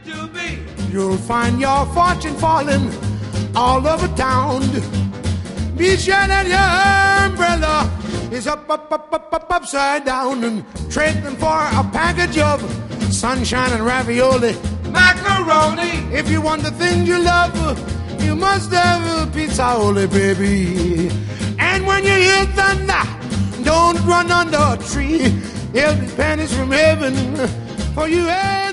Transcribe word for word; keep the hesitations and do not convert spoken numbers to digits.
to be. You'll find your fortune falling all over town. Be sure that your umbrella is up, up, up, up, up, upside down, and trade them for a package of sunshine and ravioli. Macaroni. If you want the things you love, you must have a pizzaoli, baby. And when you hear thunder, don't run under a tree. It'll be pennies from heaven for you.